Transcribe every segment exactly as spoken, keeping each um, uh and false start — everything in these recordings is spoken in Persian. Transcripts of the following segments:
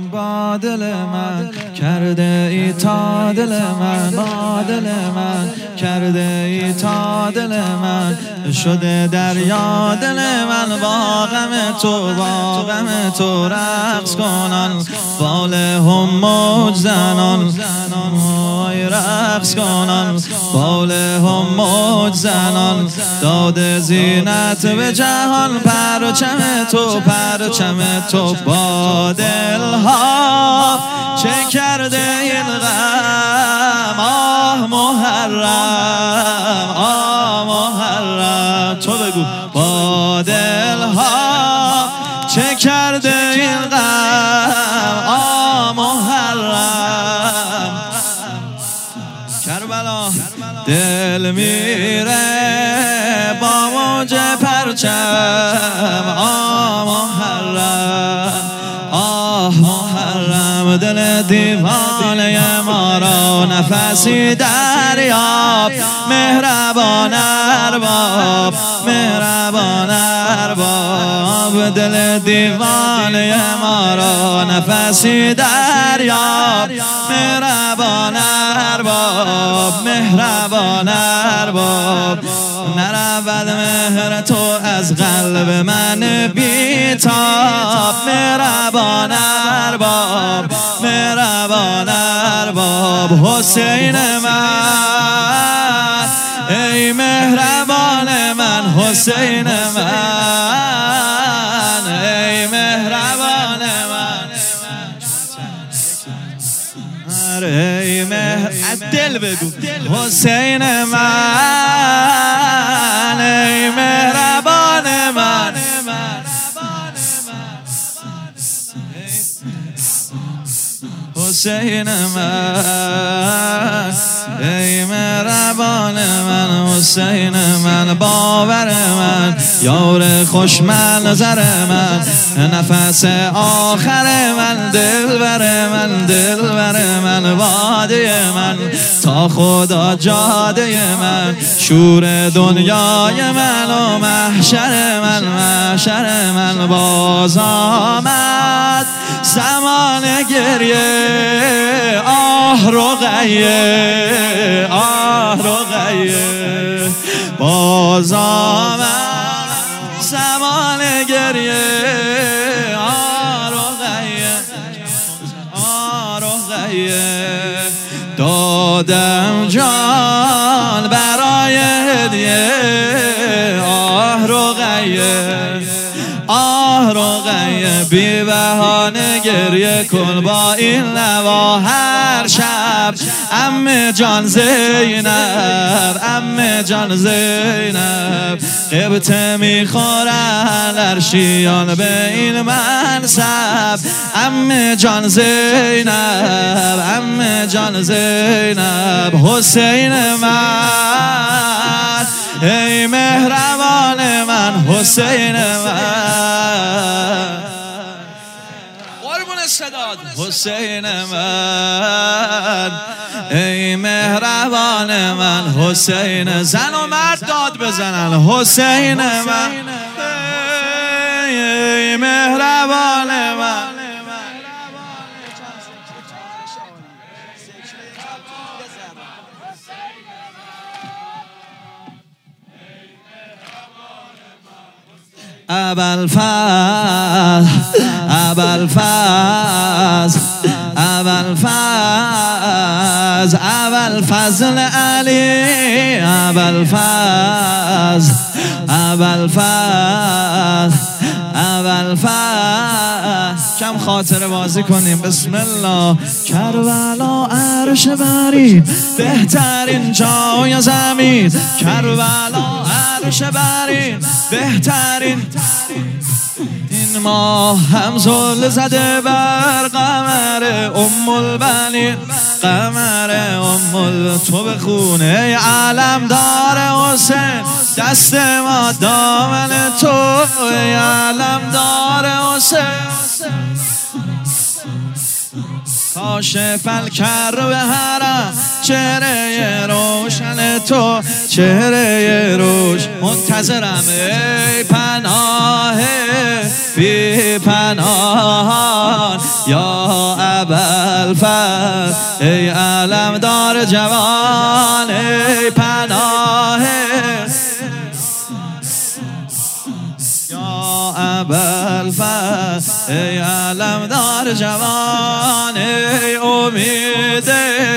با دل من کرده ای تا دل من، با دل من کرده ای تا دل من شده دریا دل من. با غم تو با غم تو رقص کنان، باله هم موج زنان رقص کنان، باله هم موج زنان داده زینت به جهان. پرچم تو پرچم تو با دلها چه کرده این غم. آه محرم آه محرم تو بگو با دلها چه کرده این غم. آه محرم کربلا دل میره با موج پرچم. آه محرم آه محرم دل دیوانه ما را نفسی دریاب. مهربان ارباب مهربان ارباب دل دیوانه ما را نفسی دریاب. مهربان ارباب مهربان ارباب نرود مهر تو از قلب من بیتاب. مهربان ارباب مهربان ارباب حسین من ای مهربان من، حسین من ای مهربان من، ای مهر دل بگو حسین من ای مهربان من. حسین من ای مهربان من، حسین من باور من، یار خوش منظر من، نفس آخر من، دلبر من دلبر من، وادی من تا خدا جاده من، شور دنیای من و محشر من محشر من. باز آمد زمان گریه آه رقیه آه رقیه. باز آمد زمان گریه آه رقیه آه رقیه. دادم جان برای هدیه آه رقیه آه رقیه. بی بهانه گریه کن با این نوا هر شب. عمه جان زینب عمه جان زینب قبطه میخورن عرشیان به این منصب. عمه جان زینب عمه جان زینب حسین من ای مهربان من، حسین من قربون صداد. حسین من ای مهربان من، حسین زن و مرد داد بزنن. حسین من ای مهربان من. ابوالفضل ابوالفضل ابوالفضل ابوالفضل علی ابوالفضل ابوالفضل ابوالفضل. کم خاطره بازی کنیم. بسم الله. کربلا عرش بری بهترین جای زمین، کربلا عرش بری بهترین. این ماه هم زل زده بر قمر ام البنین، قمر ام ال تو به خونه علم دار حسین، دست ما دامن تو علم دار حسین. کاشف الکر به حرم چهره روشن تو، چهره روش منتظرم ای پناه بی پناهان یا ابوالفضل ای علمدار جوان ای پناه یا ابوالفضل ای علمدار جوان ای امید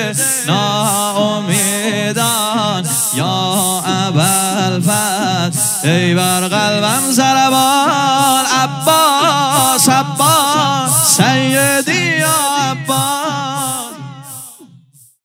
ناامیدان یا ابوالفضل ای بر قلبم ضربان عباس